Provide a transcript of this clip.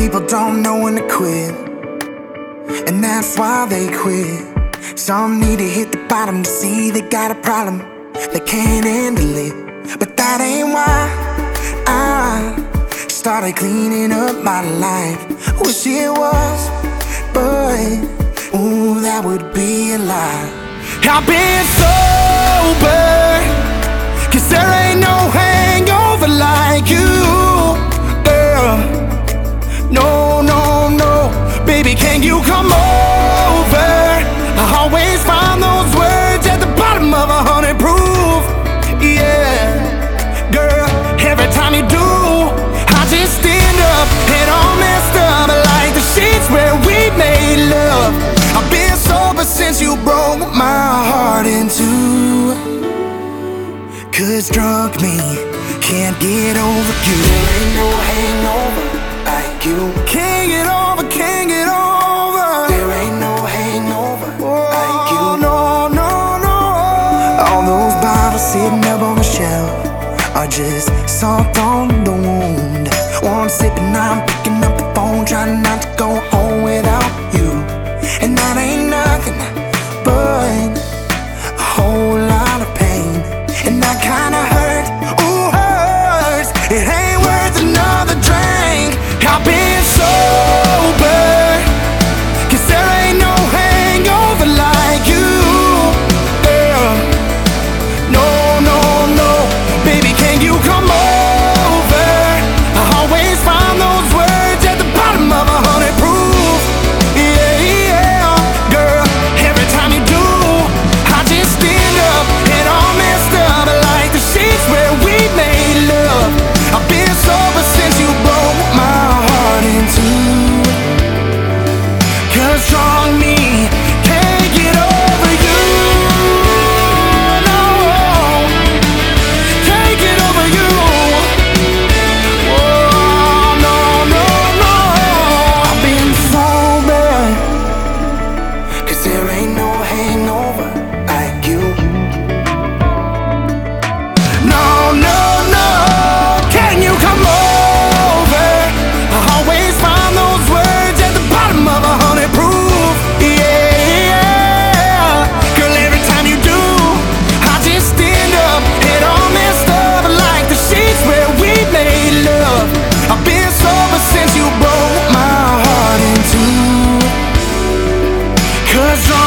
people don't know when to quit, and that's why they quit. Some need to hit the bottom to see they got a problem, they can't handle it. But that ain't why I started cleaning up my life. Wish it was, but ooh, that would be a lie. I've been sober, 'cause there ain't no hangover like you, girl. No, no, no, baby, can you come over? I always find those words at the bottom of 100 proof. Yeah, girl, every time you do, I just stand up and all messed up like the sheets where we made love. I've been sober since you broke my heart in two, 'cause drunk me can't get over you. There ain't no hangover like you. Can't get over, can't get over. There ain't no hangover like you. No, no, no. All those bottles sitting up on the shelf are just salt on the wound. One sip and I'm picking up the phone, trying not to go home without you. And that ain't nothing but a whole lot of pain. And that kinda hurt, ooh, hurts. It ain't worth another drink. I've been sober, 'cause there ain't no hangover like you, girl. No, no, no, baby, can you come over? I always find those words at the bottom of 100 proof. Yeah, yeah, girl, every time you do, I just stand up and all messed up like the sheets where we made love. I've been sober since you broke my heart in two, 'cause strong me can't get over you. No, can't get over you. Oh, no, no, no. I've been sober, 'cause there ain't no hangover like you. No, no, no, can you come over? I always find those words at the bottom of 100 proof. Yeah, girl, every time you do, I just stand up and all messed up like the sheets where we made love. I've been sober since you broke my heart in two, 'cause